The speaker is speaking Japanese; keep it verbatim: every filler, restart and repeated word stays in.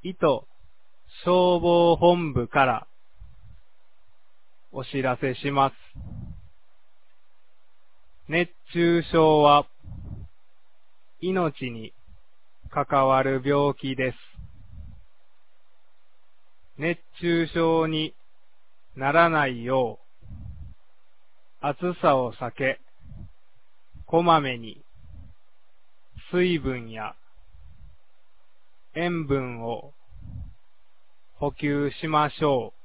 伊都消防本部からお知らせします。熱中症は命に関わる病気です。熱中症にならないよう、暑さを避け、こまめに水分や塩分を補給しましょう。